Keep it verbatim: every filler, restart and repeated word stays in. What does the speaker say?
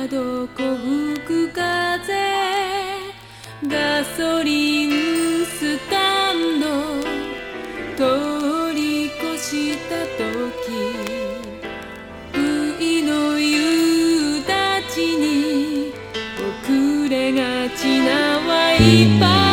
どこ吹く風、ガソリンスタンド通り越した時、不意の夕立に遅れがちなワイパー